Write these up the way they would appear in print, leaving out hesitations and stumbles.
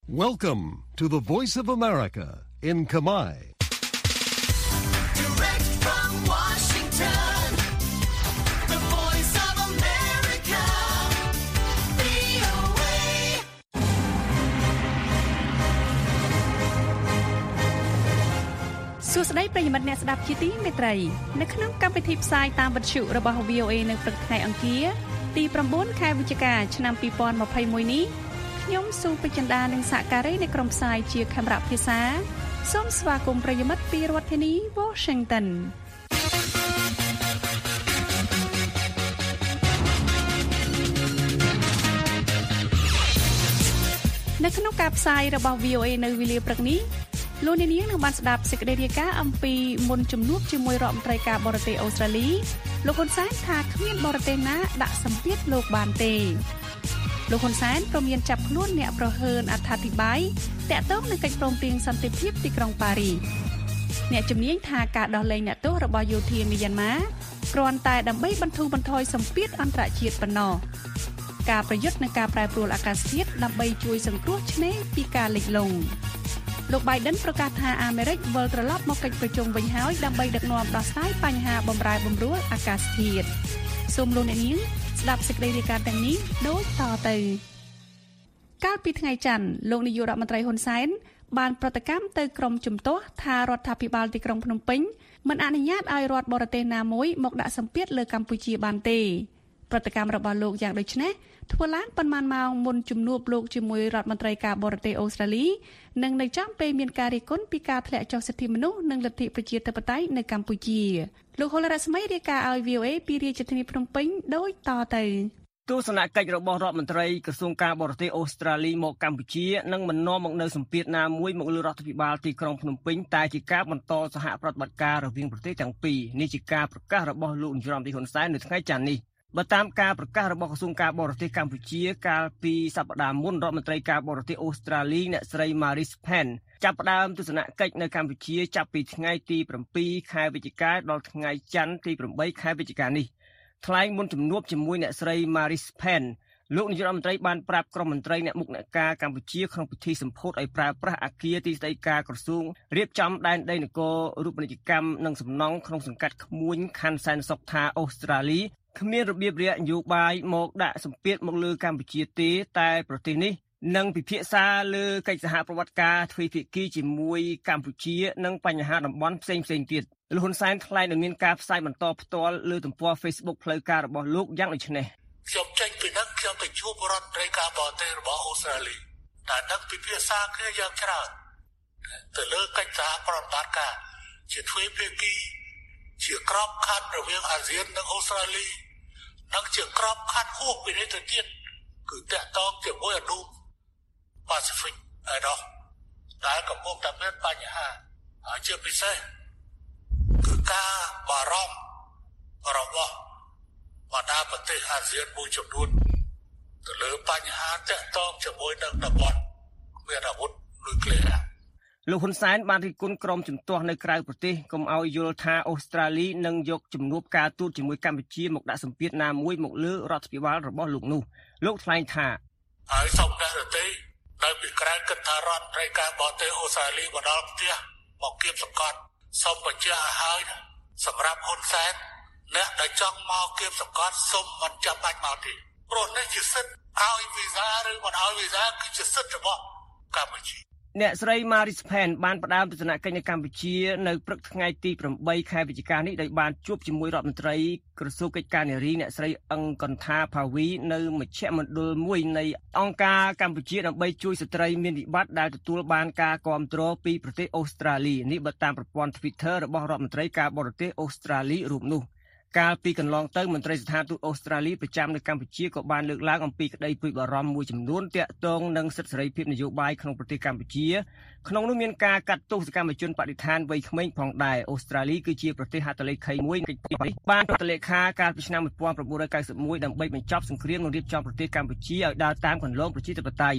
Welcome to the Voice of America in Kamai. Direct from Washington, the Voice of America, VOA. សួស្តីប្រិយមិត្តអ្នកស្ដាប់ជាទីមេត្រីនៅក្នុងកម្មវិធីផ្សាយតាមវិទ្យុរបស់ VOA នៅព្រឹកថ្ងៃអង្គារទី9ខែវិច្ឆិកាឆ្នាំ2021នេះខ្ញុំស៊ូពេជ្រចិន្តានិងសហការីនៃក្រុមផ្សាយជាខេមរៈភាសាសូមស្វាគមន៍ប្រិយមិត្តពីរដ្ឋធានី Washington នៅក្នុងការផ្សាយរបស់ VOA នៅវេលាព្រឹកនេះលោកអ្នកនាងនឹងបានស្ដាប់សេចក្តីរាយការណ៍អំពីមុនជំនួបជាមួយរដ្ឋមន្ត្រីការបរទេសអូស្ត្រាលីលោកហ៊ុនសែនថាគ្មានបរទេសណាដាក់សម្ពាធលោកបានទេលោកហ៊ុនសែនព្រមមានចាប់ខ្លួនអ្នកប្រហើនអត្ថាធិប្បាយតាក់ទងនឹងកិច្ចព្រមព្រៀងសន្តិភាពទីក្រុងប៉ារីសអ្នកជំនាញថាការដោះលែងអ្នកទោសរបស់យោធាមីយ៉ាន់ម៉ាគ្រាន់តែដើម្បីបន្ធូរបន្ថយសម្ពាធអន្តរជាតិប៉ុណ្ណោះការប្រយុទ្ធនឹងការប្រែប្រួលអាកាសធាតុដើម្បីជួយសង្គ្រោះឆ្នេរពីការលិចលង់លោក Biden ប្រកាសថាអាមេរិកវិលត្រឡប់មកកិច្ចប្រជុំវិញហើយដើម្បីដឹកនាំដោះស្រាយបញ្ហាបម្រែបម្រួលអាកាសធាតុសូមលោកអ្នកនាងស្ដាប់សេចក្តីរាយការណ៍ទាំងនេះដូចតទៅកាលពីថ្ងៃច័ន្ទលោកនាយករដ្ឋមន្ត្រីហ៊ុនសែនបានប្រតិកម្មទៅក្រុមជំទាស់ថារដ្ឋាភិបាលទីក្រុងភ្នំពេញមិនអនុញ្ញាតឲ្យរដ្ឋបរទេសណាមួយមកដាក់សម្ពាធលើកម្ពុជាបានទេប្រតិកម្មរបស់លោកយ៉ាងដូចនេះធ្វើឡើងប៉ុន្មានម៉ោងមុនជំនួបលោកជាមួយរដ្ឋមន្ត្រីការបរទេសអូស្ត្រាលីនិងនៅចំពេលមានការរិះគន់ពីការធ្លាក់ចុះសិទ្ធិមនុស្សនិងលទ្ធិប្រជាធិបតេយ្យនៅកម្ពុជាលោកហុលរស្មីរាយការណ៍ឲ្យ VOA ពីរាជធានីភ្នំពេញដូចតទៅទស្សនកិច្ចរបស់រដ្ឋមន្ត្រីក្រសួងការបរទេសអូស្ត្រាលីមកកម្ពុជានឹងមិននាំមកនូវសម្ពាធណាមួយមកលើរដ្ឋាភិបាលទីក្រុងភ្នំពេញតែជាការបន្តសហប្រតិបត្តិការរវាងប្រទេសទាំងពីរនេះជាការប្រកាសរបស់លោកនាយរដ្ឋមន្ត្រីហ៊ុនសែននៅថ្ងៃច័ន្ទនេះបើតាមការប្រកាសរបស់ក្រសួងការបរទេសកម្ពុជាកាលពីសប្តាហ៍មុនរដ្ឋមន្ត្រីការបរទេសអូស្ត្រាលីអ្នកស្រី Marise Payne ចាប់ផ្ដើមទស្សនកិច្ចនៅកម្ពុជាចាប់ពីថ្ងៃទី7ខែវិច្ឆិកាដល់ថ្ងៃច័ន្ទទី8ខែវិច្ឆិកានេះថ្លែងមុនជំនួបជាមួយអ្នកស្រី Marise Payne លោកនាយករដ្ឋមន្ត្រីបានប្រាប់ក្រុមមន្ត្រីអ្នកមុខអ្នកការកម្ពុជាក្នុងពិធីសម្ពោធឲ្យប្រើប្រាស់អគារទីស្តីការក្រសួងរៀបចំដែនដីនគររូបនីយកម្មនិងសំណង់ក្នុងសង្កាត់ក្មួយខណ្ឌសែនសុខថាអូស្ត្រាលីគ្មានរបៀបនយោបាយមកដាក់សម្ពាធមកលើកម្ពុជាទេតែប្រទេសនេះនឹងពិភាក្សាលើកិច្ចសហប្រតិបត្តិការទ្វេភាគីជាមួយកម្ពុជានិងបញ្ហាតំបន់ផ្សេងៗទៀតលោកហ៊ុនសែនថ្លែងនឹងមានការផ្សាយបន្តផ្ទាល់លើទំព័រ Facebook ផ្លូវការរបស់លោកយ៉ាងដូចនេះខ្ញុំចេញពីនឹងខ្ញុំទៅជួបរដ្ឋមន្ត្រីការបរទេសរបស់អូស្ត្រាលីតែនឹងពិភាក្សាគ្នាយ៉ាងច្រើនទៅលើកិច្ចសហប្រតិបត្តិការជាទ្វេភាគីជាក្របខ័ណ្ឌរវាងអាស៊ាននិងអូស្ត្រាលីនិងជាក្របខ័ណ្ឌហួសពីនេះទៅទៀតគឺតាក់ទងជាមួយអនុប៉ាស៊ីហ្វិកឯនោះដែលកំពុងតែមានបញ្ហាហើយជាពិសេសគឺការបារម្ភរបស់បណ្ដាប្រទេសអាស៊ានមួយចំនួនទៅលើបញ្ហាតាក់ទងជាមួយនឹងតំបន់មានអាវុធនុយក្លេអ៊ែរលោកហ៊ុនសែនបានរិះគន់ក្រុមជំទាស់នៅក្រៅប្រទេសកុំឲ្យយល់ថាអូស្ត្រាលីនឹងយកជំនួបការទូតជាមួយកម្ពុជាមកដាក់សម្ពាធណាមួយមកលើរដ្ឋាភិបាលរបស់លោកនោះលោកថ្លែងថាហើយសូមអ្នករទេនៅពីក្រៅគិតថារដ្ឋមន្ត្រីការបរទេសអូស្ត្រាលីមកដល់ផ្ទះមកគៀបសង្កត់សូមបញ្ជាក់ឲ្យហើយសម្រាប់ហ៊ុនសែនអ្នកដែលចង់មកគៀបសង្កត់សូមមិនចាំបាច់មកទេព្រោះនេះជាសិទ្ធិឲ្យវីសាឬមិនឲ្យវីសាគឺជាសិទ្ធិរបស់កម្ពុជាអ្នកស្រី Marise Payne បានផ្ដើមទស្សនកិច្ចនៅកម្ពុជានៅព្រឹកថ្ងៃទី8ខែវិច្ឆិកានេះដោយបានជួបជាមួយរដ្ឋមន្ត្រីក្រសួងកិច្ចការនារីអ្នកស្រីអឹងកន្ថាភាវីនៅមជ្ឈមណ្ឌលមួយនៃអង្គការកម្ពុជាដើម្បីជួយស្ត្រីមានវិបត្តិដែលទទួលបានការគាំទ្រពីប្រទេសអូស្ត្រាលីនេះបើតាមប្រព័ន្ធ Twitter របស់រដ្ឋមន្ត្រីការបរទេសអូស្ត្រាលីរូបនោះកាលពីកន្លងទៅមន្ត្រីស្ថានទូតអូស្ត្រាលីប្រចាំនៅកម្ពុជាក៏បានលើកឡើងអំពីក្តីព្រួយបារម្ភមួយចំនួនទាក់ទងនឹងសិទ្ធិសេរីភាពនយោបាយក្នុងប្រទេសកម្ពុជាក្នុងនោះមានការកាត់ទោសសកម្មជនបដិថានវ័យក្មេងផងដែរអូស្ត្រាលីគឺជាប្រទេសហត្ថលេខីមួយនៃកិច្ចព្រមព្រៀងបានចុះហត្ថលេខាកាលពីឆ្នាំ1991ដើម្បីបញ្ចប់សង្គ្រាមនិងរៀបចំប្រទេសកម្ពុជាឲ្យដើរតាមគន្លងប្រជាធិបតេយ្យ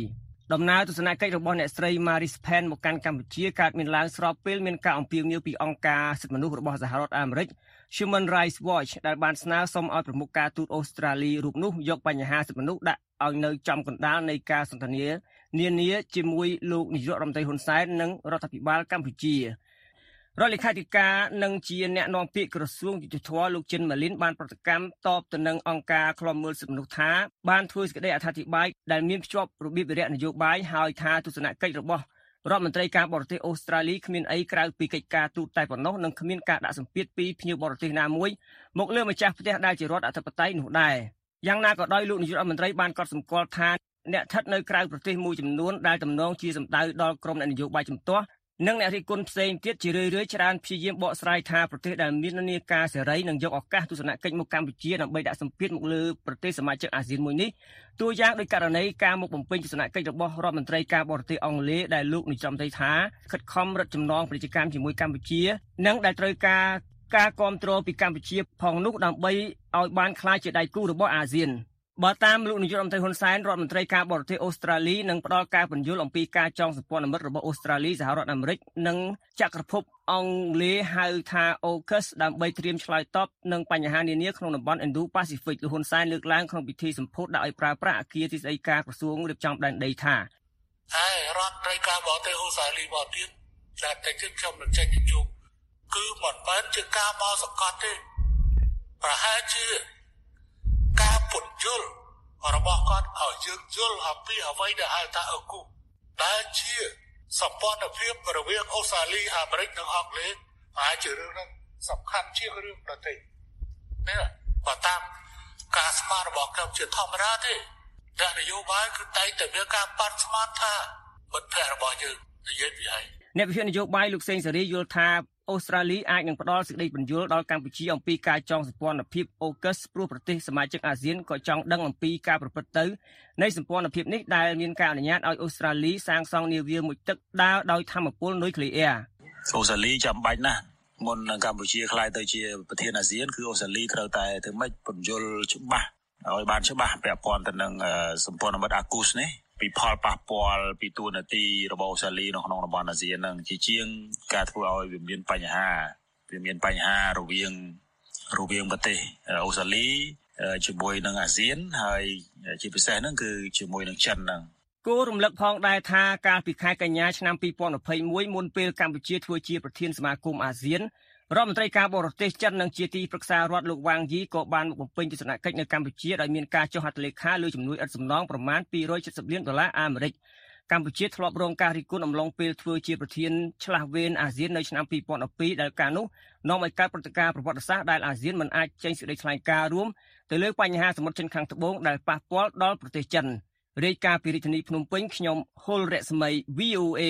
ដំណើរទស្សនកិច្ចរបស់អ្នកស្រី Maris Pen មកកាន់កម្ពុជាកើតមានឡើងស្របពេលមានការអំពាវនាវពីអង្គការសិទ្ធិមនុស្សរបស់សហរដ្ឋអាមេរិក Human Rights Watch ដែលបានស្នើសុំឲ្យប្រមុខការទូតអូស្ត្រាលីរូបនោះយកបញ្ហាសិទ្ធិមនុស្សដាក់ឲ្យនៅចំកណ្ដាលនៃការសន្ទនានានាជាមួយលោកនាយករដ្ឋមន្ត្រីហ៊ុនសែននិងរដ្ឋាភិបាលកម្ពុជារដ្ឋលេខាធិការនិងជាអ្នកនាំពាក្យក្រសួងយុតិធម៌លោកចិនម៉ាលីនបានប្រតិកម្មតបទៅនឹងអង្គការឃ្លាំមើលសិទ្ធិមនុស្សថាបានធ្វើសេចក្តីអត្ថាធិប្បាយដែលមានភ្ជាប់របៀបវិរៈនយោបាយហើយថាទស្សនកិច្ចរបស់រដ្ឋមន្ត្រីការបរទេសអូស្ត្រាលីគ្មានអីក្រៅពីកិច្ចការទូតតែប៉ុណ្ណោះនិងគ្មានការដាក់សម្ពាធពីភ្ញៀវបរទេសណាមួយមកលើម្ចាស់ផ្ទះដែលជារដ្ឋអធិបតេយ្យនោះដែរយ៉ាងណាក៏ដោយលោកនាយករដ្ឋមន្ត្រីបានកត់សម្គាល់ថាអ្នកស្ថិតនៅក្រៅប្រទេសមួយចំនួនដែលទំនងជាសម្ដៅដល់ក្រុមអ្នកនយោបាយជំទាស់និងអ្នករិះគន់ផ្សេងទៀតជារឿយៗច្រើនព្យាយាមបកស្រាយថាប្រទេសដែលមាននានាការសេរីនឹងយកឱកាសទស្សនកិច្ចមកកម្ពុជាដើម្បីដាក់សម្ពាធមកលើប្រទេសសមាជិកអាស៊ានមួយនេះតួយ៉ាងដោយករណីការមកបំពេញទស្សនកិច្ចរបស់រដ្ឋមន្ត្រីការបរទេសអង់គ្លេសដែលលោកនាយរដ្ឋមន្ត្រីថាខិតខំរឹតចំណងពាណិជ្ជកម្មជាមួយកម្ពុជានិងដែលត្រូវការគាំទ្រពីកម្ពុជាផងនោះដើម្បីឲ្យបានក្លាយជាដៃគូរបស់អាស៊ានបើតាមលោកនាយករដ្ឋមន្ត្រីហ៊ុនសែនរដ្ឋមន្ត្រីការបរទេសអូស្ត្រាលីនឹងផ្ដល់ការពន្យល់អំពីការចងសម្ព័ន្ធមិត្តរបស់អូស្ត្រាលីសហរដ្ឋអាមេរិកនិងចក្រភពអង់គ្លេសហៅថា AUKUS ដើម្បីត្រៀមឆ្លើយតបនឹងបញ្ហានានាក្នុងតំបន់ Indo-Pacific លោកហ៊ុនសែនលើកឡើងក្នុងពិធីសម្ពោធដាក់ឲ្យប្រើប្រាស់អគារទីស្តីការក្រសួងរៀបចំដែនដីថាហើយរដ្ឋមន្ត្រីការបរទេសអូស្ត្រាលីមកទៀតដែលតែខ្ញុំនឹងចេញជុំគឺមិនមែនជាការបោសង្កត់ទេប្រហែលជាការពន្យល់របស់គាត់ឲ្យយើងយល់អំពីអ្វីដែលហៅថា AUKUS ដែលជាសម្ព័ន្ធភាពរវាងអូស្ត្រាលីអាមេរិកនិងអង់គ្លេសហើយជារឿងហ្នឹងសំខាន់ជាងរឿងដទៃនេះបើតាមការស្មានរបស់ខ្ញុំជាធម្មតាទេតែនយោបាយគឺតែងតែមានការប៉ាន់ស្មានថាមិត្តភក្តិរបស់យើងនិយាយពីហើយអ្នកវិភាគនយោបាយលោកសេងសេរីយល់ថាអូស្ត្រាលីអាចនឹងផ្ដល់សេចក្តីពន្យល់ដល់កម្ពុជាអំពីការចងសម្ព័ន្ធភាព AUKUS ព្រោះប្រទេសសមាជិកអាស៊ានក៏ចង់ដឹងអំពីការប្រព្រឹត្តទៅនៃសម្ព័ន្ធភាពនេះដែលមានការអនុញ្ញាតឲ្យអូស្ត្រាលីសាងសង់នាវាមួយទឹកដើរដោយថាមពលនុយក្លេអ៊ែរអូស្ត្រាលីចាំបាច់ណាស់មុននឹងកម្ពុជាក្លាយទៅជាប្រធានអាស៊ានគឺអូស្ត្រាលីត្រូវតែធ្វើម៉េចពន្យល់ច្បាស់ឲ្យបានច្បាស់ពាក់ព័ន្ធទៅនឹងសម្ព័ន្ធមិត្ត AUKUS នេះពីផលប៉ះពាល់ពីទួនាទីរបស់អូស្ត្រាលីនៅក្នុងតំបន់អាស៊ាននឹងជាជាងការធ្វើឲ្យវាមានបញ្ហារវាងប្រទេសអូស្ត្រាលីជាមួយនឹងអាស៊ានហើយជាពិសេសហ្នឹងគឺជាមួយនឹងចិនហ្នឹងគួររំលឹកផងដែរថាកាលពីខែកញ្ញាឆ្នាំ2021មុនពេលកម្ពុជាធ្វើជាប្រធានសមាគមអាស៊ានរដ្ឋមន្ត្រីការបរទេសចិននិងជាទីប្រឹក្សារដ្ឋលោកវ៉ាងយីក៏បានមកបំពេញទស្សនកិច្ចនៅកម្ពុជាដោយមានការចុះហត្ថលេខាលើជំនួយឥតសំណងប្រមាណ$270លានអាមេរិកកម្ពុជាធ្លាប់រងការរិះគន់អំឡុងពេលធ្វើជាប្រធានឆ្លាស់វេនអាស៊ាននៅឆ្នាំ2012ដែលកាលនោះនាំឲ្យកើតព្រឹត្តិការណ៍ប្រវត្តិសាស្ត្រដែលអាស៊ានមិនអាចចេញសេចក្តីថ្លែងការណ៍រួមទៅលើបញ្ហាសមុទ្រចិនខាងត្បូងដែលប៉ះពាល់ដល់ប្រទេសចិនរាយការណ៍ពីរាជធានីភ្នំពេញខ្ញុំហុលរស្មី VOA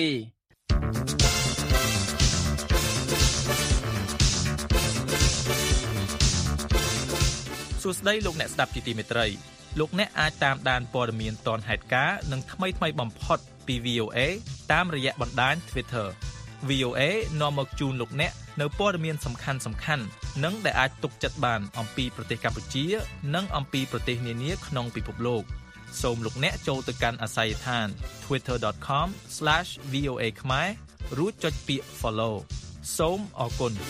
សួស្តីលោកអ្នកស្ដាប់ជាទីមេត្រីលោកអ្នកអាចតាមដានព័ត៌មានទាន់ហេតុការណ៍និងថ្មីបំផុតពី VOA តាមរយៈបណ្ដាញ Twitter VOA នាំមកជូនលោកអ្នកនៅព័ត៌មានសំខាន់និងដែលអាចទុកចិត្តបានអំពីប្រទេសកម្ពុជានិងអំពីប្រទេសនានាក្នុងពិភពលោកសូមលោកអ្នកចូលទៅកាន់អាស័យដ្ឋាន twitter.com/voa ខ្មែររួចចុចពាក្យ follow សូមអរគុណ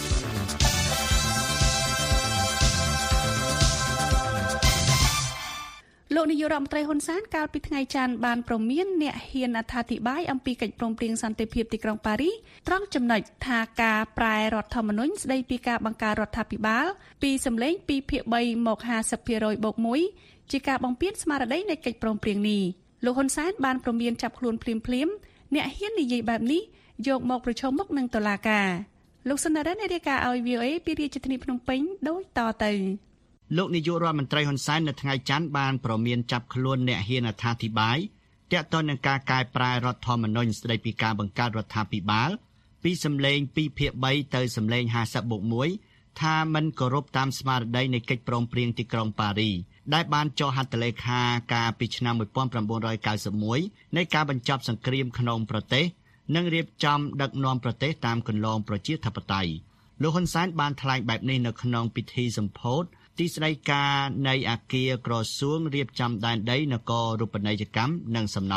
លោកនាយករដ្ឋមន្ត្រីហ៊ុនសែនកាលពីថ្ងៃច័ន្ទបានប្រមានអ្នកហ៊ានអត្ថាធិប្បាយអំពីកិច្ចព្រមព្រៀងសន្តិភាពទីក្រុងប៉ារីសត្រង់ចំណុចថាការប្រែរដ្ឋធម្មនុញ្ញស្ដីពីការបង្កើតរដ្ឋាភិបាលពីសម្លេង2/3មក 50%+1 ជាការបំពានស្មារតីនៃកិច្ចព្រមព្រៀងនេះលោកហ៊ុនសែនបានប្រមានចាប់ខ្លួនភ្លាមអ្នកហ៊ាននិយាយបែបនេះយកមកប្រឈមមុខនឹងតុលាការលោកសនរិនរាយការណ៍ឲ្យ VOA ពីរាជធានីភ្នំពេញដូចតទៅលោកនាយករដ្ឋមន្ត្រីហ៊ុនសែននៅថ្ងៃច័ន្ទបានប្រមានចាប់ខ្លួនអ្នកហ៊ានអត្ថាធិប្បាយទាក់ទងនឹងការកែប្រែរដ្ឋធម្មនុញ្ញស្តីពីការបង្កើតរដ្ឋាភិបាលពីសម្លេង2/3ទៅសម្លេង 50/1 ថាមិនគោរពតាមស្មារតីនៃកិច្ចព្រមព្រៀងទីក្រុងប៉ារីសដែលបានចុះហត្ថលេខាកាលពីឆ្នាំ1991នៃការបញ្ចប់សង្គ្រាមក្នុងប្រទេសនិងរៀបចំដឹកនាំប្រទេសតាមគន្លងប្រជាធិបតេយ្យលោកហ៊ុនសែនបានថ្លែងបែបនេះនៅក្នុងពិធីសម្ពោធទីស្តីការនៃអគារក្រសួងរៀបចំដែនដីនគររូបនីយកម្មនិងសំណង់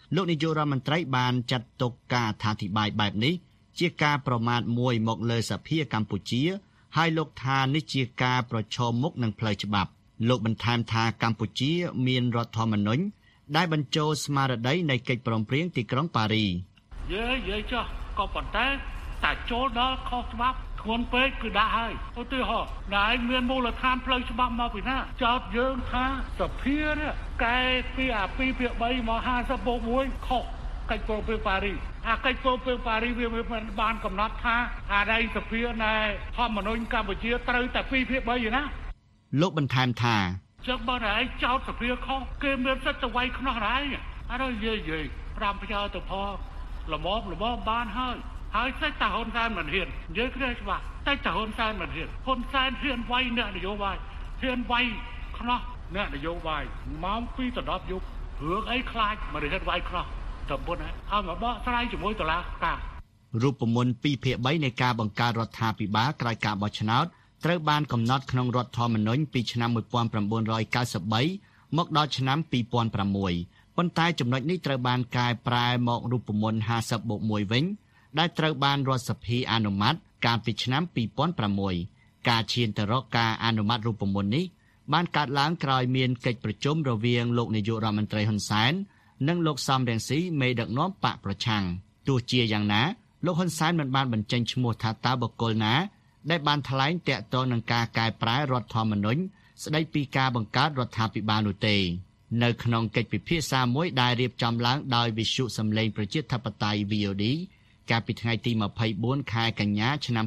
លោកនាយករដ្ឋមន្ត្រីបានចាត់ទុកការអត្ថាធិប្បាយបែបនេះជាការប្រមាថមួយមកលើសភាកម្ពុជាហើយលោកថានេះជាការប្រឈមមុខនឹងផ្លូវច្បាប់លោកបន្ថែមថាកម្ពុជាមានរដ្ឋធម្មនុញ្ញដែលបញ្ចូលស្មារតីនៃកិច្ចព្រមព្រៀងទីក្រុងប៉ារីនិយាយចុះក៏ប៉ុន្តែតែចូលដល់ខុសច្បាប់ធ្ងន់ពេកគឺដាក់ហើយឧទាហរណ៍ដែលមានមូលដ្ឋានផ្លូវច្បាប់មកពីណាចោទយើងថាសភានេះកែពីអា2ភាគ3មក50+1ខុសកិច្ចព្រមព្រៀងប៉ារីអាកិច្ចព្រមព្រៀងប៉ារីវាមិនបានកំណត់ថាអាដីសភានៃធម្មនុញ្ញកម្ពុជាត្រូវតែ2ភាគ3ឯណាលោកបន្ថែមថាចឹងបើឯងចោទសភាខុសគេមានសិទ្ធិទៅវាយខ្នោះឯងអត់និយាយ5ផ្ញើទៅផងល្មមបានហើយតែតាហ៊ុនសែនមិនហ៊ាននិយាយគ្នាច្បាស់តែតាហ៊ុនសែនមិនហ៊ានហ៊ុនសែនហ៊ានវាយអ្នកនយោបាយហ៊ានវាយខ្នោះអ្នកនយោបាយម៉ោង2ទៅ10យប់រឿងអីខ្លាចមិនហ៊ានវាយខ្នោះតែប៉ុណ្ណាឲ្យមកបកស្រាយជាមួយតុលាការរូបមន្ត2ភាគ3នៃការបង្កើតរដ្ឋាភិបាលក្រោយការបោះឆ្នោតត្រូវបានកំណត់ក្នុងរដ្ឋធម្មនុញ្ញពីឆ្នាំ1993មកដល់ឆ្នាំ2006ប៉ុន្តែចំណុចនេះត្រូវបានកែប្រែមករូបមន្ត50+1វិញដែលត្រូវបានរដ្ឋសភាអនុម័តកាលពីឆ្នាំ2006ការឈានទៅរកការអនុម័តរូបមន្តនេះបានកើតឡើងក្រោយមានកិច្ចប្រជុំរវាងលោកនាយករដ្ឋមន្ត្រីហ៊ុនសែននិងលោកសំរងស៊ីមេដឹកនាំបកប្រឆាំងទោះជាយ៉ាងណាលោកហ៊ុនសែនមិនបានបញ្ចេញឈ្មោះថាតើបុគ្គលណាដែលបានថ្លែងតាក់ទងនឹងការកែប្រែរដ្ឋធម្មនុញ្ញស្ដីពីការបង្កើតរដ្ឋាភិបាលនោះទេនៅក្នុងកិច្ចពិភាក្សាមួយដែលរៀបចំឡើងដោយវិទ្យុសំឡេងប្រជាធិបតេយ្យ VOD កាលពីថ្ងៃទី24ខែកញ្ញាឆ្នាំ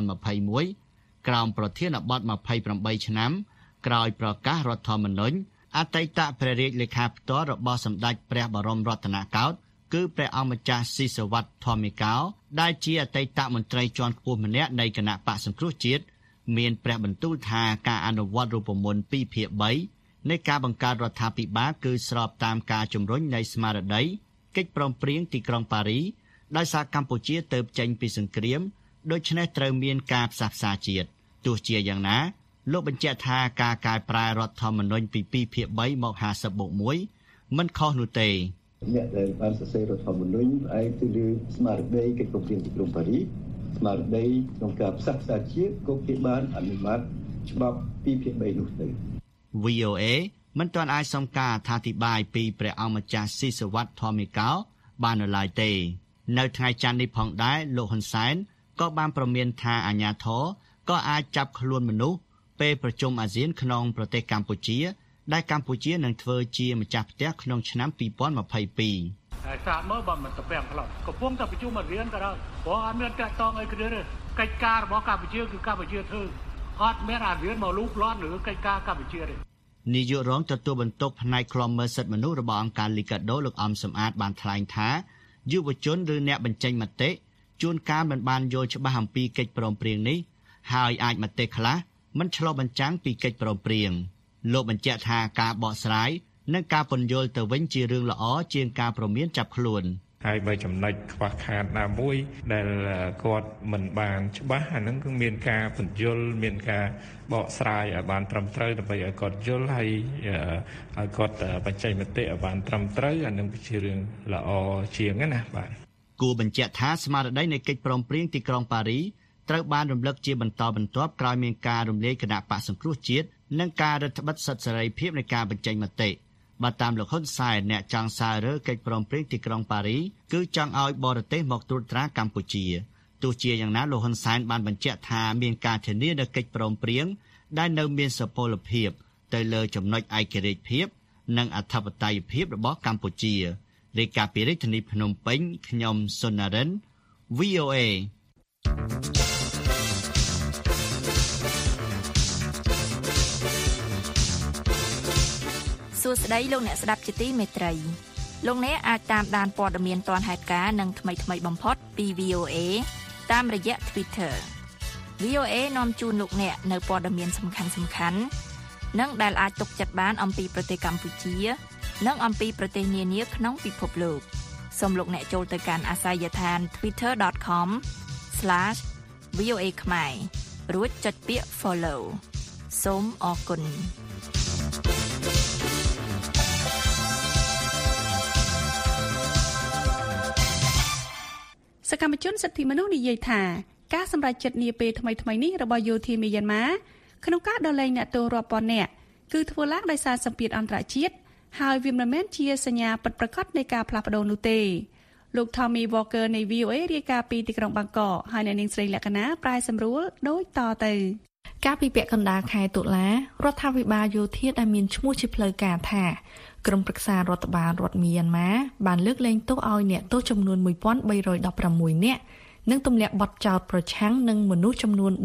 2021ក្រោមប្រធានបទ28ឆ្នាំក្រោយប្រកាសរដ្ឋធម្មនុញ្ញអតីតព្រះរាជលេខាផ្ទាល់របស់សម្ដេចព្រះបរមរតនកោដ្ឋគឺព្រះអង្គម្ចាស់ស៊ីសវ័តធម្មិកោដែលជាអតីតមន្ត្រីជាន់ខ្ពស់ម្នាក់នៃគណៈបកសង្គ្រោះជាតិមានព្រះបន្ទូលថាការអនុវត្តរូបមន្ត2ភាគ3នៃការបង្កើតរដ្ឋាភិបាលគឺស្របតាមការជំរុញនៃស្មារតីកិច្ចព្រមព្រៀងទីក្រុងប៉ារីដោយសារកម្ពុជាទើបចេញពីសង្គ្រាមដូច្នេះត្រូវមានការផ្សះផ្សាជាតិទោះជាយ៉ាងណាលោកបញ្ជាក់ថាការកែប្រែរដ្ឋធម្មនុញ្ញពី2ភាគ3មក50+1មិនខុសនោះទេអ្នកដែលបានសរសេររដ្ឋធម្មនុញ្ញឯងទៅលើស្មារតីកិច្ចព្រមព្រៀងទីក្រុងប៉ារីស្មារតីក្នុងការផ្សះផ្សាជាតិក៏គេបានអនុម័តច្បាប់2ភាគ3នោះទៅ VOA មិនទាន់អាចសុំការអត្ថាធិប្បាយពីព្រះអង្គម្ចាស់ស៊ីសវ័តធម្មិកោបាននៅឡើយទេនៅថ្ងៃច័ន្ទនេះផងដែរលោកហ៊ុនសែនក៏បានប្រមានថាអាជ្ញាធរក៏អាចចាប់ខ្លួនមនុស្សពេលប្រជុំអាស៊ានក្នុងប្រទេសកម្ពុជាដែលកម្ពុជានឹងធ្វើជាម្ចាស់ផ្ទះក្នុងឆ្នាំ2022 ហើយសាកមើលបើមិនទៅពាំងខ្លះកំពុងតែប្រជុំអាស៊ានក៏ដោយព្រោះអត់មានតាក់ទងអីគ្នាទេកិច្ចការរបស់កម្ពុជាគឺកម្ពុជាធ្វើអត់មានអាស៊ានមកលូកលាន់ឬកិច្ចការកម្ពុជាទេនាយករងទទួលបន្ទុកផ្នែកឃ្លាំមើលសិទ្ធិមនុស្សរបស់អង្គការលីកាដូលោកអំសំអាតបានថ្លែងថាយុវជនឬអ្នកបញ្ចេញមតិជួនកាលមិនបានយល់ច្បាស់អំពីកិច្ចព្រមព្រៀងនេះហើយអាចមតិខ្លះមិនឆ្លុះបញ្ចាំងពីកិច្ចព្រមព្រៀងលោកបញ្ជាក់ថាការបកស្រាយនិងការពន្យល់ទៅវិញជារឿងល្អជាងការព្រមានចាប់ខ្លួនហើយបើចំណុចខ្វះខាតណាមួយដែលគាត់មិនបានច្បាស់អានឹងគឺមានការពន្យល់មានការបកស្រាយឲ្យបានត្រឹមត្រូវដើម្បីឲ្យគាត់យល់ហើយឲ្យគាត់បញ្ចេញមតិឲ្យបានត្រឹមត្រូវអានឹងជារឿងល្អជាងណាបាទគួរបញ្ជាក់ថាស្មារតីនៃកិច្ចព្រមព្រៀងទីក្រុងប៉ារីត្រូវបានរំលឹកជាបន្តបន្ទាប់ក្រោយមានការរំលាយគណៈបក្សសង្គ្រោះជាតិនិងការរដ្ឋបិទសិទ្ធិសេរីភាពនៃការបញ្ចេញមតិបើតាមលោកហ៊ុនសែនអ្នកចង់សាររើកិច្ចព្រមព្រៀងទីក្រុងប៉ារីគឺចង់ឲ្យបរទេសមកត្រួតត្រាកម្ពុជាទោះជាយ៉ាងណាលោកហ៊ុនសែនបានបញ្ជាក់ថាមានការធានានូវកិច្ចព្រមព្រៀងដែលនៅមានសុពលភាពទៅលើចំណុចឯករាជ្យភាពនិងអធិបតេយ្យភាពរបស់កម្ពុជារាយការណ៍ពីរាជធានីភ្នំពេញខ្ញុំសុននរិន VOA សួស្តីលោកអ្នកស្ដាប់ជាទីមេត្រីលោកអ្នកអាចតាមដានព័ត៌មានទាន់ហេតុការណ៍និងថ្មីបំផុតពី VOA តាមរយៈ Twitter VOA នាំជូនលោកអ្នកនៅព័ត៌មានសំខាន់ៗនិងដែលអាចទុកចិត្តបានអំពីប្រទេសកម្ពុជានិងអំពីប្រទេសនានាក្នុងពិភពលោកសូមលោកអ្នកចូលទៅកាន់អាសយដ្ឋាន twitter.com/VOA ខ្មែររួចចុចពាក្យ Follow សូមអរគុណសកម្មជនសិទ្ធិមនុស្សនិយាយថាការសម្រេចចិត្តនាពេលថ្មីៗនេះរបស់យោធាមីយ៉ាន់ម៉ាក្នុងការដោះលែងអ្នកទោសរាប់ពាន់នាក់គឺធ្វើឡើងដោយសារសម្ពាធអន្តរជាតិហើយវាមិនមែនជាសញ្ញាពិតប្រាកដនៃការផ្លាស់ប្ដូរនោះទេលោក Tommy Walker នៃ VOA រាយការណ៍ពីទីក្រុងបាងកកហើយអ្នកនាងស្រីលក្ខណាប្រាយសម្រួលដូចតទៅកាលពីពាក់កណ្ដាលខែតុលារដ្ឋាភិបាលយោធាដែលមានឈ្មោះជាផ្លូវការថាក្រុមប្រឹក្សារដ្ឋបាលរដ្ឋមីយ៉ាន់ម៉ាបានលើកលែងទោសឲ្យអ្នកទោសចំនួន 1316 នាក់និងទម្លាក់បទចោទប្រឆាំងនឹងមនុស្សចំនួន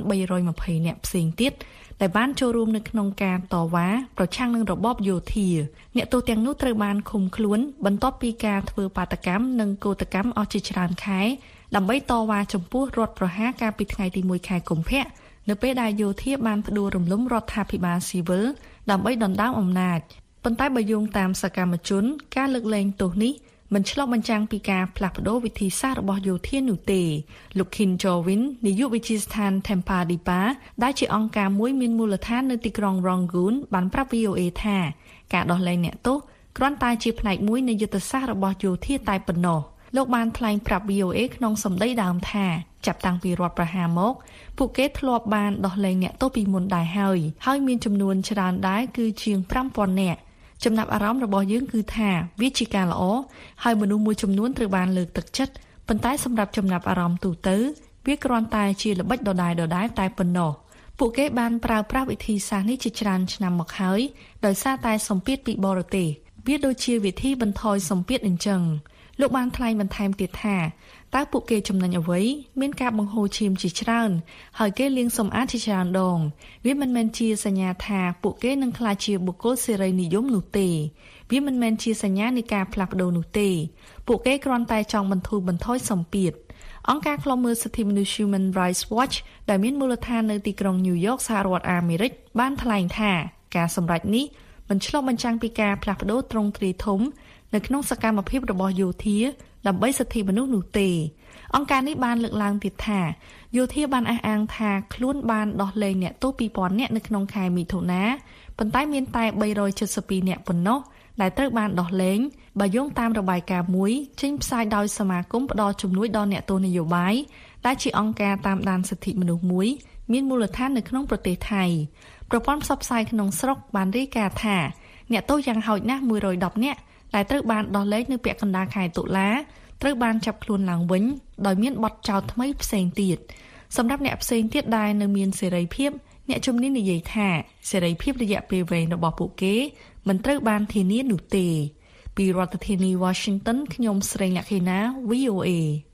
4320 នាក់ផ្សេងទៀតដែលបានចូលរួមនៅក្នុងការតវ៉ាប្រឆាំងនឹងរបបយោធាអ្នកទោសទាំងនោះត្រូវបានឃុំខ្លួនបន្ទាប់ពីការធ្វើបាតកម្មនិងកោតកម្មអស់ជាច្រើនខែដើម្បីតវ៉ាចំពោះរដ្ឋប្រហារកាលពីថ្ងៃទី 1 ខែកុម្ភៈនៅពេលដែលយោធាបានផ្ដួលរំលំរដ្ឋាភិបាលស៊ីវិលដើម្បីដណ្ដើមអំណាចប៉ុន្តែបើយោងតាមសកម្មជនការលើកលែងទោសនេះមិនឆ្លុះបញ្ចាំងពីការផ្លាស់ប្ដូរវិធីសាស្ត្ររបស់យោធានោះទេលោក Kim Jovin នាយកវិទ្យាស្ថាន Tempa Dipa ដែលជាអង្គការមួយមានមូលដ្ឋាននៅទីក្រុង Rangoon បានប្រាប់ VOA ថាការដោះលែងអ្នកទោសគ្រាន់តែជាផ្នែកមួយនៃយុទ្ធសាស្ត្ររបស់យោធាតែប៉ុណ្ណោះលោកបានថ្លែងប្រាប់ VOA ក្នុងសម្ដីដើមថាចាប់តាំងពីរដ្ឋប្រហារមកពួកគេធ្លាប់បានដោះលែងអ្នកទោសពីមុនដែរហើយមានចំនួនច្រើនដែរគឺជាង 5000 នាក់ចំណាប់អារម្មណ៍របស់យើងគឺថាវាជាការល្អហើយមនុស្សមួយចំនួនត្រូវបានលើកទឹកចិត្តប៉ុន្តែសម្រាប់ចំណាប់អារម្មណ៍ទូទៅវាគ្រាន់តែជាល្បិចដដែលតែប៉ុណ្ណោះពួកគេបានប្រើប្រាស់វិធីសាស្ត្រនេះជាច្រើនឆ្នាំមកហើយដោយសារតែសម្ពាធពីបរទេសវាដូចជាវិធីបន្ថយសម្ពាធអញ្ចឹងលោកបានថ្លែងបន្ថែមទៀតថាតើពួកគេចំណេញអ្វីមានការបង្ហូរឈាមជាច្រើនហើយគេលាងសម្អាតជាច្រើនដងវាមិនមែនជាសញ្ញាថាពួកគេនឹងក្លាយជាបុគ្គលសេរីនិយមនោះទេវាមិនមែនជាសញ្ញានៃការផ្លាស់ប្ដូរនោះទេពួកគេគ្រាន់តែចង់បន្ធូរបន្ថយសម្ពាធអង្គការឃ្លាំមើលសិទ្ធិមនុស្ស Human Rights Watch ដែលមានមូលដ្ឋាននៅទីក្រុង New York សហរដ្ឋអាមេរិកបានថ្លែងថាការសម្រេចនេះមិនឆ្លុះបញ្ចាំងពីការផ្លាស់ប្ដូរទ្រង់ទ្រាយធំនៅក្នុងសកម្មភាពរបស់យោធាដើម្បីសិទ្ធិមនុស្សនោះទេអង្គការនេះបានលើកឡើងទៀតថាយោធាបានអះអាងថាខ្លួនបានដោះលែងអ្នកទោស 2000 នាក់នៅក្នុងខែមិថុនាប៉ុន្តែមានតែ372នាក់ប៉ុណ្ណោះដែលត្រូវបានដោះលែងបើយោងតាមរបាយការណ៍មួយចេញផ្សាយដោយសមាគមផ្តល់ជំនួយដល់អ្នកទោសនយោបាយដែលជាអង្គការតាមដានសិទ្ធិមនុស្សមួយមានមូលដ្ឋាននៅក្នុងប្រទេសថៃប្រព័ន្ធផ្សព្វផ្សាយក្នុងស្រុកបានរាយការណ៍ថាអ្នកទោសយ៉ាងហោចណាស់110នាក់ដែលត្រូវបានដោះលែងនៅពាក់កណ្ដាលខែតុលាត្រូវបានចាប់ខ្លួនឡើងវិញដោយមានបទចោទថ្មីផ្សេងទៀតសម្រាប់អ្នកផ្សេងទៀតដែលនៅមានសេរីភាពអ្នកជំនាញនិយាយថាសេរីភាពរយៈពេលវែងរបស់ពួកគេមិនត្រូវបានធានានោះទេពីរដ្ឋធានី Washington ខ្ញុំស្រីលក្ខិណា VOA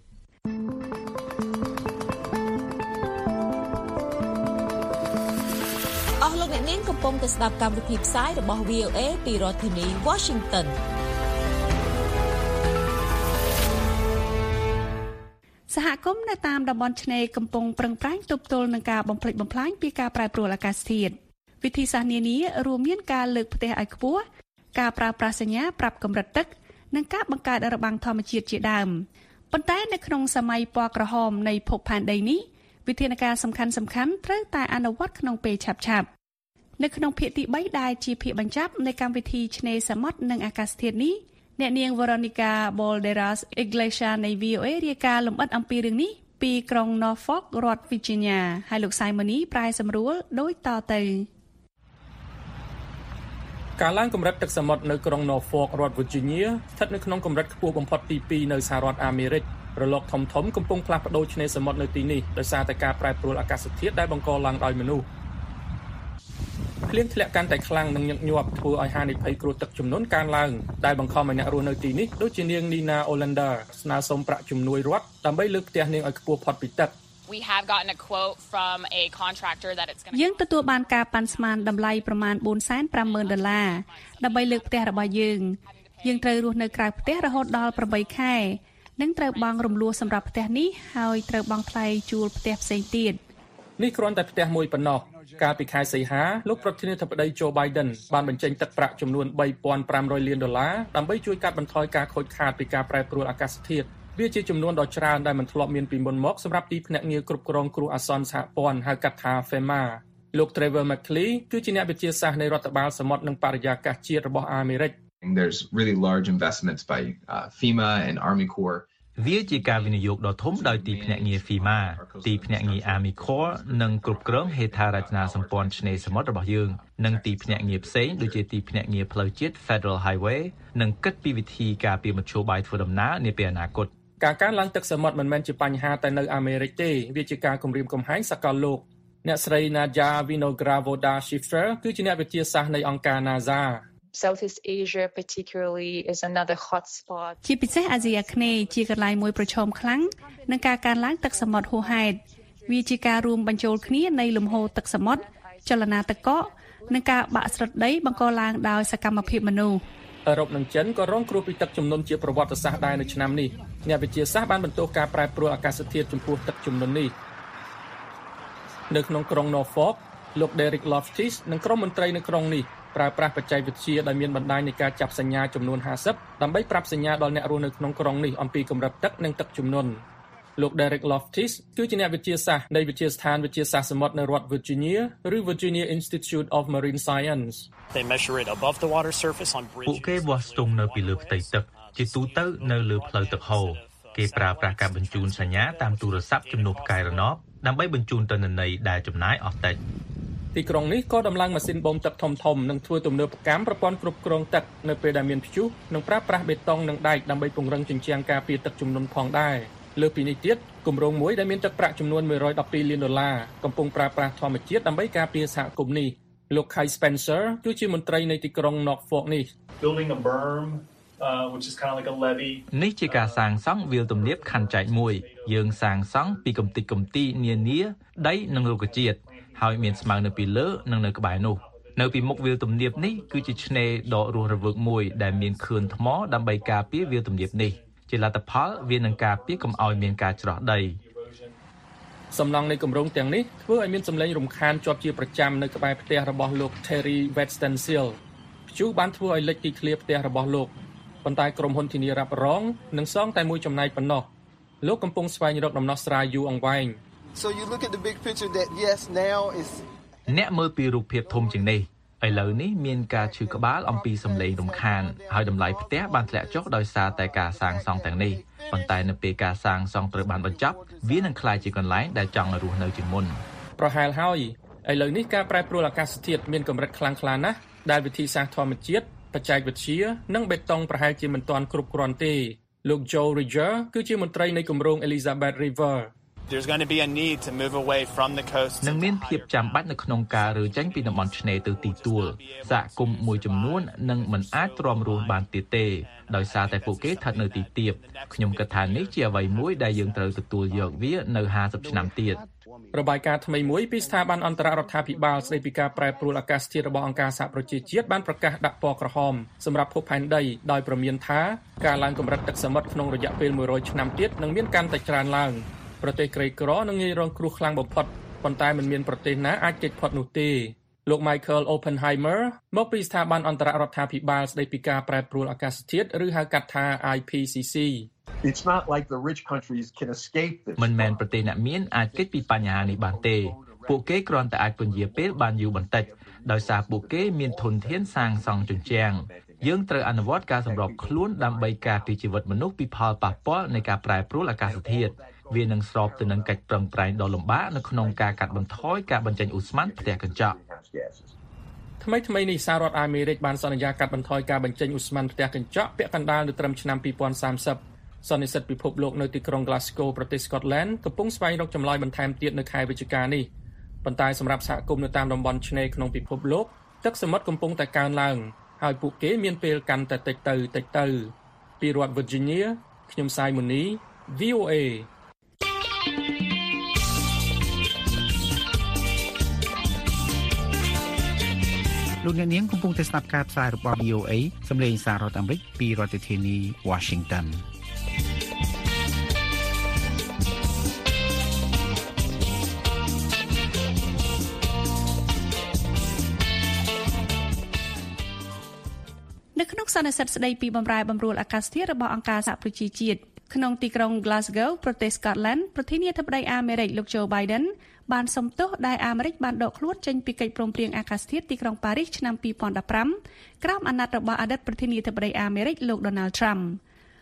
អស់លោកអ្នកនាងកំពុងតែស្ដាប់កម្មវិធីផ្សាយរបស់ VOA ពីរដ្ឋធានី Washington សហគមន៍នៅតាមតំបន់ឆ្នេរកំពុងប្រឹងប្រែងទប់ទល់នឹងការបំផ្លិចបំផ្លាញពីការប្រែប្រួលអាកាសធាតុវិធីសាស្ត្រនានារួមមានការលើកផ្ទះឲ្យខ្ពស់ការប្រើប្រាស់សញ្ញាប្រាប់កម្រិតទឹកនិងការបង្កើតរបាំងធម្មជាតិជាដើមប៉ុន្តែនៅក្នុងសម័យពណ៌ក្រហមនៃភពផែនដីនេះវិធានការសំខាន់ៗត្រូវតែអនុវត្តក្នុងពេលឆាប់ៗនៅក្នុងភាគទី3ដែលជាភាគបញ្ចប់នៃកម្មវិធីឆ្នេរសមុទ្រនិងអាកាសធាតុនេះអ្នកនាង Veronica Balderas Iglesias នៃ VOA រាយការណ៍លម្អិតអំពីរឿងនេះពីក្រុង Norfolk រដ្ឋ Virginia ហើយលោក Simony ប្រាយសម្រួលដូចតទៅការឡើងកម្រិតទឹកសមុទ្រនៅក្រុង Norfolk រដ្ឋ Virginia ស្ថិតនៅក្នុងកម្រិតខ្ពស់បំផុតទី2នៅសហរដ្ឋអាមេរិករលកធំៗកំពុងផ្លាស់ប្ដូរឆ្នេរសមុទ្រនៅទីនេះដោយសារតែការប្រែប្រួលអាកាសធាតុដែលបង្កឡើងដោយមនុស្សភ្លៀងធ្លាក់កាន់តែខ្លាំងនិងញឹកញាប់ធ្វើឲ្យហានិភ័យគ្រោះទឹកជំនន់កើនឡើងដែលបង្ខំឲ្យអ្នករស់នៅទីនេះដូចជានាង Nina Olander ស្នើសុំប្រាក់ជំនួយរដ្ឋដើម្បីលើកផ្ទះនាងឲ្យខ្ពស់ផុតពីទឹក We have gotten a quote from a contractor that it's going to យើងទទួលបានការប៉ាន់ស្មានតម្លៃប្រមាណ$450,000ដើម្បីលើកផ្ទះរបស់យើងត្រូវរស់នៅក្រៅផ្ទះរហូតដល់8ខែនិងត្រូវបង់រំលោះសម្រាប់ផ្ទះនេះហើយត្រូវបង់ថ្លៃជួលផ្ទះផ្សេងទៀតនេះគ្រាន់តែផ្ទះមួយប៉ុណ្ណោះកាលពីខែសីហាលោកប្រធានាធិបតី Joe Biden បានបញ្ចេញទឹកប្រាក់ចំនួន$3,500 លានដើម្បីជួយកាត់បន្ថយការខូចខាតពីការប្រែប្រួលអាកាសធាតុវាជាចំនួនដ៏ច្រើនដែលមិនធ្លាប់មានពីមុនមកសម្រាប់ទីភ្នាក់ងារគ្រប់គ្រងគ្រោះអាសន្នសហព័ន្ធហៅកាត់ថា FEMA លោក Trevor McClee គឺជាអ្នកវិទ្យាសាស្ត្រនៃរដ្ឋបាលសមុទ្រនិងបរិយាកាសជាតិរបស់អាមេរិក There's really large investments by FEMA and Army Corps វាជាការវិនិយោគដ៏ធំដោយទីភ្នាក់ងារ FEMA ទីភ្នាក់ងារ Army Corps និងគ្រប់គ្រងហេដ្ឋារចនាសម្ព័ន្ធឆ្នេរសមុទ្ររបស់យើងនិងទីភ្នាក់ងារផ្សេងដូចជាទីភ្នាក់ងារផ្លូវជាតិ Federal Highway និងគិតពីវិធីការពារមធ្យោបាយធ្វើដំណើរនាពេលអនាគតការកើនឡើងទឹកសមុទ្រមិនមែនជាបញ្ហាតែនៅអាមេរិកទេវាជាការគំរាមកំហែងសកលលោកអ្នកស្រី Nadia Vinogravoda Schiffer គឺជាអ្នកវិទ្យាសាស្ត្រនៃអង្គការ NASA Southeast Asia particularly is another hot spot ជាពិសេសអាស៊ីអាគ្នេយ៍ជាកន្លែងមួយប្រឈមខ្លាំងនឹងការកើនឡើងទឹកសមុទ្រហួសហេតុវាជាការរួមបញ្ចូលគ្នានៃលំហូរទឹកសមុទ្រចលនាទឹកកកនិងការបាក់ស្រុតដីបង្កឡើងដោយសកម្មភាពមនុស្សអឺរ៉ុបនិងចិនក៏រងគ្រោះពីទឹកជំនន់ជាប្រវត្តិសាស្ត្រដែរនៅឆ្នាំនេះអ្នកវិទ្យាសាស្ត្របានបន្ទោសការប្រែប្រួលអាកាសធាតុចំពោះទឹកជំនន់នេះនៅក្នុងក្រុង Norfolk លោក Derek Loftis និងក្រុមមន្ត្រីនៅក្រុងនេះប្រើប្រាស់បច្ចេកវិទ្យាដែលមានបណ្ដាញនៃការចាប់សញ្ញាចំនួន50ដើម្បីប្រាប់សញ្ញាដល់អ្នករស់នៅក្នុងក្រុងនេះអំពីកម្រិតទឹកនិងទឹកជំនន់លោក Derek Loftis គឺជាអ្នកវិទ្យាសាស្ត្រនៃវិទ្យាស្ថានវិទ្យាសាស្ត្រសមុទ្រនៅរដ្ឋ Virginia ឬ Virginia Institute of Marine Science They measure it above the water surface on bridges ពួកគេវាស់ស្ទង់នៅពីលើផ្ទៃទឹកជាទូទៅនៅលើផ្លូវទឹកហូរគេប្រើប្រាស់ការបញ្ជូនសញ្ញាតាមទូរស័ព្ទជំនួសផ្កាយរណបដើម្បីបញ្ជូនទិន្នន័យដែលចំណាយអស់តិចទីក្រុងនេះក៏ដំឡើងម៉ាស៊ីនបូមទឹកធំៗនិងធ្វើទំនើបកម្មប្រព័ន្ធគ្រប់គ្រងទឹកនៅពេលដែលមានព្យុះនិងប្រើប្រាស់បេតុងនិងដែកដើម្បីពង្រឹងជញ្ជាំងការពារទឹកជំនន់ផងដែរលើពីនេះទៀតគម្រោងមួយដែលមានទឹកប្រាក់ចំនួន$112លានកំពុងប្រើប្រាស់ធម្មជាតិដើម្បីការពារសហគមន៍នេះលោក Kai Spencer គឺជាមន្ត្រីនៃទីក្រុង Norfolk នេះ Building a berm which is kind of like a levee នេះជាការសាងសង់វាលទំនាបខណ្ឌចែកមួយយើងសាងសង់ពីកំទេចកំទីនានាដីនិងរុក្ខជាតិហើយមានស្មៅនៅពីលើនិងនៅក្បែរនោះនៅពីមុខវាលទំនាបនេះគឺជាឆ្នេរដ៏រស់រវើកមួយដែលមានខឿនថ្មដើម្បីការពារវាលទំនាបនេះជាលទ្ធផលវានឹងការពារកុំឲ្យមានការច្រោះដីសំឡេងនៃគម្រោងទាំងនេះធ្វើឲ្យមានសំឡេងរំខានជាប់ជាប្រចាំនៅក្បែរផ្ទះរបស់លោក Terry Wetstensil ព្យុះបានធ្វើឲ្យលេចទីធ្លាផ្ទះរបស់លោកប៉ុន្តែក្រុមហ៊ុនធានារ៉ាប់រងនឹងសងតែមួយចំណែកប៉ុណ្ណោះលោកកំពុងស្វែងរកដំណោះស្រាយយូរអង្វែង So you look at the big picture that yes now is អ្នកមើលពីរូបភាពធំជាងនេះឥឡូវនេះមានការឈឺក្បាលអំពីសំឡេងរំខានហើយតម្លៃផ្ទះបានធ្លាក់ចុះដោយសារតែការសាងសង់ទាំងនេះប៉ុន្តែនៅពេលការសាងសង់ត្រូវបានបញ្ចប់វានឹងក្លាយជាកន្លែងដែលចង់រស់នៅជាងមុនប្រហែលហើយឥឡូវនេះការប្រែប្រួលអាកាសធាតុមានកម្រិតខ្លាំងក្លាណាស់ដែលវិធីសាស្ត្រធម្មជាតិបច្ចេកវិទ្យានិងបេតុងប្រហែលជាមិនទាន់គ្រប់គ្រាន់ទេលោក Joe Ridger គឺជាមន្ត្រីនៃគម្រោង Elizabeth River There's going to be a need to move away from the coast នឹងមានភាពចាំបាច់នៅក្នុងការរើចេញពីតំបន់ឆ្នេរទៅទីទួលសហគមន៍មួយចំនួននឹងមិនអាចទ្រាំរស់បានទៀតទេដោយសារតែពួកគេស្ថិតនៅទីទាបខ្ញុំគិតថានេះជាអ្វីមួយដែលយើងត្រូវទទួលយកវានៅ50ឆ្នាំទៀតរបាយការណ៍ថ្មីមួយពីស្ថាប័នអន្តររដ្ឋាភិបាលស្តីពីការប្រែប្រួលអាកាសធាតុរបស់អង្គការសហប្រជាជាតិបានប្រកាសដាក់ពណ៌ក្រហមសម្រាប់ភពផែនដីដោយប្រមានថាការឡើងកម្រិតទឹកសមុទ្រក្នុងរយៈពេល100ឆ្នាំទៀតនឹងមានកាន់តែច្រើនឡើងប្រទេសក្រីក្រនឹងងាយរងគ្រោះខ្លាំងបំផុតប៉ុន្តែមិនមានប្រទេសណាអាចគេចផុតនោះទេលោក Michael Oppenheimer មកពីស្ថាប័នអន្តររដ្ឋាភិបាលស្តីពីការប្រែប្រួលអាកាសធាតុឬហៅកាត់ថា IPCC It's not like the rich countries can escape this មិនមែនប្រទេសអ្នកមានអាចគេចពីបញ្ហានេះបានទេពួកគេគ្រាន់តែអាចពន្យាពេលបានយូរបន្តិចដោយសារពួកគេមានធនធានសាងសង់ជញ្ជាំងយើងត្រូវអនុវត្តការសម្របខ្លួនដើម្បីការពារជីវិតមនុស្សពីផលប៉ះពាល់នៃការប្រែប្រួលអាកាសធាតុវានឹងស្របទៅនឹងកិច្ចប្រឹងប្រែងដ៏លំបាកនៅក្នុងការកាត់បន្ថយការបញ្ចេញឧស្ម័នផ្ទះកញ្ចក់ថ្មីនេះសហរដ្ឋអាមេរិកបានសន្យាកាត់បន្ថយការបញ្ចេញឧស្ម័នផ្ទះកញ្ចក់ពាក់កណ្ដាលនៅត្រឹមឆ្នាំ2030សន្និសីទពិភពលោកនៅទីក្រុង Glasgow ប្រទេស Scotland កំពុងស្វែងរកចម្លើយបន្ថែមទៀតនៅខែវិច្ឆិកានេះប៉ុន្តែសម្រាប់សហគមន៍នៅតាមតំបន់ឆ្នេរក្នុងពិភពលោកទឹកសមុទ្រកំពុងតែកើនឡើងហើយពួកគេមានពេលកាន់តែតិចទៅពីរដ្ឋ Virginia ខ្ញុំសាយមុនី VOA លោកអ្នកនាងកំពុងតែស្ដាប់ការផ្សាយរបស់ VOA សម្លេងសាររដ្ឋអាមេរិកពីរដ្ឋធានី Washington នៅក្នុងសន្និសីទស្ដីពីបម្រែបម្រួលអាកាសធាតុរបស់អង្គការសហប្រជាជាតិក្នុងទីក្រុង Glasgow ប្រទេស Scotland ប្រធានាធិបតីអាមេរិកលោក Joe Biden បានសំទោសដែលអាមេរិកបានដកខ្លួនចេញពីកិច្ចព្រមព្រៀងអាកាសធាតុទីក្រុងប៉ារីសឆ្នាំ2015ក្រោមអាណត្តិរបស់អតីតប្រធានាធិបតីអាមេរិកលោក Donald Trump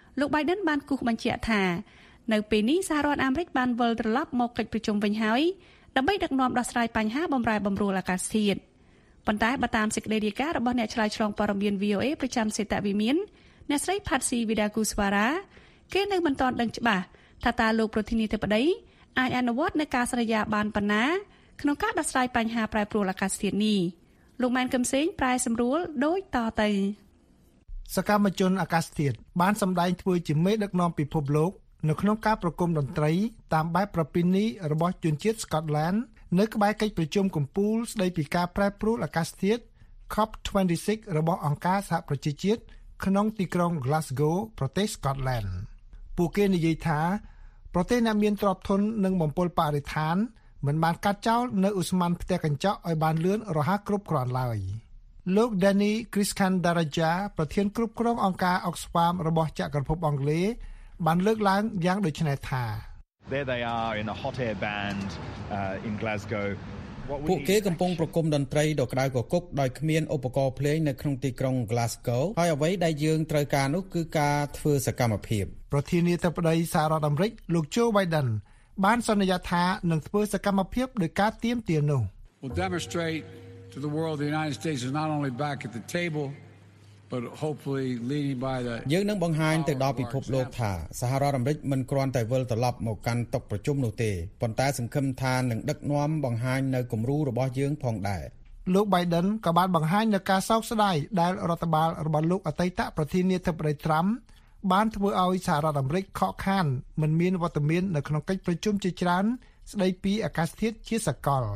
លោក Biden បានគូសបញ្ជាក់ថានៅពេលនេះសហរដ្ឋអាមេរិកបានវិលត្រឡប់មកកិច្ចប្រជុំវិញហើយដើម្បីដឹកនាំដោះស្រាយបញ្ហាបំរែបំរួលអាកាសធាតុប៉ុន្តែបើតាមសេចក្តីរាយការណ៍របស់អ្នកឆ្លើយឆ្លងព័ត៌មាន VOA ប្រចាំសេតវិមានអ្នកស្រី Patsy Widakuswara គេនៅមិនទាន់ដឹងច្បាស់ថាតើលោកប្រធានាធិបតីអាចអនុវត្តនៅការសន្យាបានប៉ុណ្ណាក្នុងការដោះស្រាយបញ្ហាប្រែប្រួលអាកាសធាតុនេះលោកម៉ែនកឹមសេងប្រែសម្រួលដូចតទៅសកម្មជនអាកាសធាតុបានសម្ដែងធ្វើជាមេដឹកនាំពិភពលោកនៅក្នុងការប្រគំតន្ត្រីតាមបែបប្រពៃណីរបស់ជនជាតិ Scotland នៅក្បែរកិច្ចប្រជុំកំពូលស្តីពីការប្រែប្រួលអាកាសធាតុ COP26 របស់អង្គការសហប្រជាជាតិក្នុងទីក្រុង Glasgow ប្រទេស Scotland ពួកគេនិយាយថាប្រទេសអ្នកមានទ្រព្យធននិងបំពុលបរិស្ថានមិនបានកាត់ចោលនៅឧស្ម័នផ្ទះកញ្ចក់ឲ្យបានលឿនរហ័សគ្រប់គ្រាន់ឡើយលោក Danny Krishnandaraja ប្រធានគ្រប់គ្រងអង្គការ Oxfam របស់ចក្រភពអង់គ្លេសបានលើកឡើងយ៉ាងដូចនេះថា There they are in a hot air band in Glasgow ពួកគេកំពុងប្រគំតន្ត្រីដ៏ក្តៅគគុកដោយគ្មានឧបករណ៍ភ្លេងនៅក្នុងទីក្រុង Glasgow ហើយអ្វីដែលយើងត្រូវការនោះគឺការធ្វើសកម្មភាពប្រធានាធិបតីសហរដ្ឋអាមេរិកលោក Joe Biden បានសន្យាថានឹងធ្វើសកម្មភាពដោយការទាមទារនោះ We'll demonstrate to the world the United States is not only back at the table but hopefully leading by the យើងនឹងបង្ហាញទៅដល់ពិភពលោកថាសហរដ្ឋអាមេរិកមិនគ្រាន់តែវិលត្រឡប់មកកាន់តុប្រជុំនោះទេប៉ុន្តែសង្ឃឹមថានឹងដឹកនាំបង្ហាញនៅគំរូរបស់យើងផងដែរលោក Biden ក៏បានបង្ហាញនូវការសោកស្ដាយដែលរដ្ឋបាលរបស់លោកអតីតប្រធានាធិបតី Trump បានធ្វើឲ្យសហរដ្ឋអាមេរិកខកខានមិនមានវត្តមាននៅក្នុងកិច្ចប្រជុំជាច្រើនស្ដីពីអាកាសធាតុជាសកល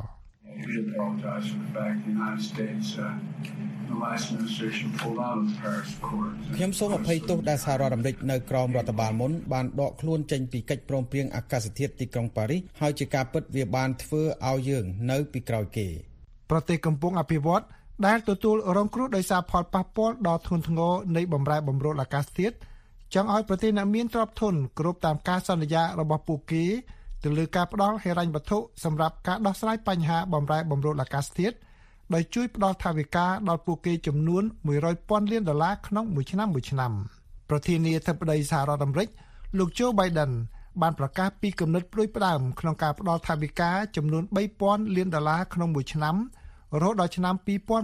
ខ្ញុំសូមអភ័យទោសដែលសហរដ្ឋអាមេរិកនៅក្រោមរដ្ឋបាលមុនបានដកខ្លួនចេញពីកិច្ចព្រមព្រៀងអាកាសធាតុទីក្រុងប៉ារីសហើយជាការពិតវាបានធ្វើឲ្យយើងនៅពីក្រោយគេប្រទេសកំពុងអភិវឌ្ឍដែលទទួលរងគ្រោះដោយសារផលប៉ះពាល់ដ៏ធ្ងន់ធ្ងរនៃបំរែបំរួលអាកាសធាតុចង់ឲ្យប្រទេសអ្នកមានទ្រព្យធនគ្រប់តាមការសន្យារបស់ពួកគេទៅលើការផ្ដល់ហិរញ្ញវត្ថុសម្រាប់ការដោះស្រាយបញ្ហាបំរែបំរួលអាកាសធាតុដោយជួយផ្ដល់ថវិកាដល់ពួកគេចំនួន$100,000 លានក្នុងមួយឆ្នាំប្រធានាធិបតីសហរដ្ឋអាមេរិកលោក Joe Biden បានប្រកាសពីគំនិតផ្ដួចផ្ដើមក្នុងការផ្ដល់ថវិកាចំនួន$3,000 លានក្នុងមួយឆ្នាំរហូតដល់ឆ្នាំ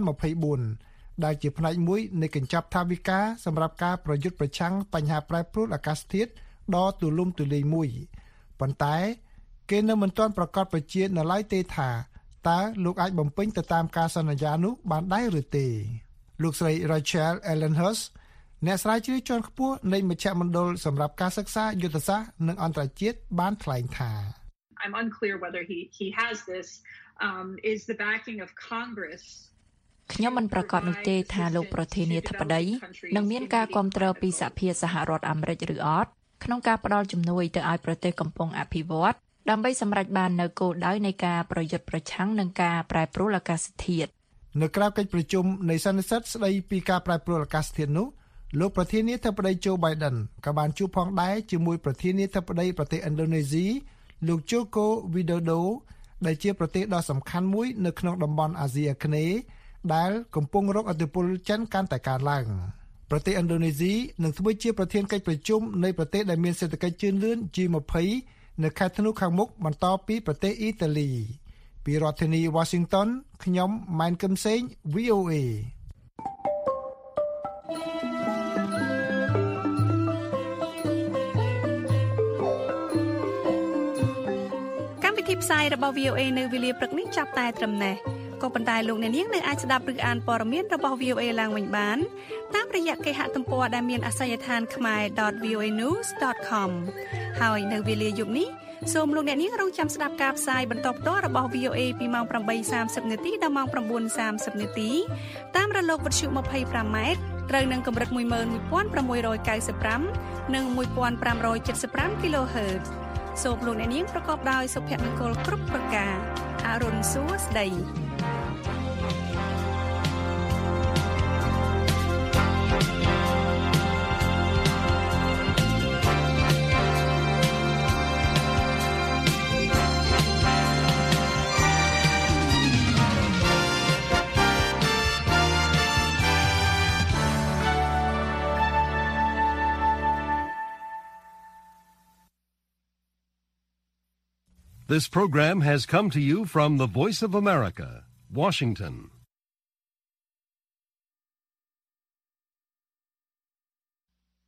2024ដែលជាផ្នែកមួយនៃកញ្ចប់ថវិកាសម្រាប់ការប្រយុទ្ធប្រឆាំងបញ្ហាប្រែប្រួលអាកាសធាតុដ៏ទូលំទូលាយមួយប៉ុន្តែគេនៅមិនទាន់ប្រកាសបញ្ជានៅឡើយទេថាតើលោកអាចបំពេញទៅតាមការសន្យានោះបានដែរឬទេលោកស្រី Rachel Ellenhurst អ្នកស្រាវជ្រាវជាន់ខ្ពស់នៃមជ្ឈមណ្ឌលសម្រាប់ការសិក្សាយុទ្ធសាស្ត្រនិងអន្តរជាតិបានថ្លែងថា I'm unclear whether he has this is the backing of Congress ខ្ញុំមិនប្រកាសនោះទេថាលោកប្រធានាធិបតីនឹងមានការគាំទ្រពីសហភាពសហរដ្ឋអាមេរិកឬអត់ក្នុងការផ្ដល់ជំនួយទៅឲ្យប្រទេសកំពុងអភិវឌ្ឍដើម្បីសម្រេចបាននូវគោលដៅនៃការប្រយុទ្ធប្រឆាំងនឹងការប្រែប្រួលអាកាសធាតុនៅក្រៅកិច្ចប្រជុំនៃសន្និសីទស្ដីពីការប្រែប្រួលអាកាសធាតុនោះលោកប្រធានាធិបតី Joe Biden ក៏បានជួបផងដែរជាមួយប្រធានាធិបតីប្រទេសឥណ្ឌូនេស៊ីលោក Joko Widodo ដែលជាប្រទេសដ៏សំខាន់មួយនៅក្នុងតំបន់អាស៊ីអាគ្នេយ៍ដែលកំពុងរងឥទ្ធិពលចិនកាន់តែកើនឡើងប្រទេសឥណ្ឌូនេស៊ីនឹងធ្វើជាប្រធានកិច្ចប្រជុំនៃប្រទេសដែលមានសេដ្ឋកិច្ចជឿនលឿន G20 នៅខែធ្នូខាងមុខបន្តពីប្រទេសអ៊ីតាលីពីរដ្ឋធានី Washington ខ្ញុំម៉ែនកឹមសេង VOA កម្មវិធីផ្សាយរបស់ VOA នៅវេលាព្រឹកនេះចាប់តែត្រឹមនេះក៏ប៉ុន្តែលោកអ្នកនាងនៅអាចស្ដាប់ឬអានព័ត៌មានរបស់ VOA ឡើងវិញបានតាមរយៈគេហទំព័រដែលមានអាសយដ្ឋាន khmer.voanews.com ហើយនៅវេលាយប់នេះសូមលោកអ្នកនាងរងចាំស្ដាប់ការផ្សាយបន្តផ្ទាល់របស់ VOA ពីម៉ោង 8:30 នាទីដល់ម៉ោង 9:30 នាទីតាមរលកវិទ្យុ 25M ត្រូវនឹងកម្រិត 11695 និង 1575 kHz សូមលោកអ្នកនាងប្រកបដោយសុភមង្គលគ្រប់ប្រការអរុនសួស្ដី This program has come to you from the Voice of America, Washington.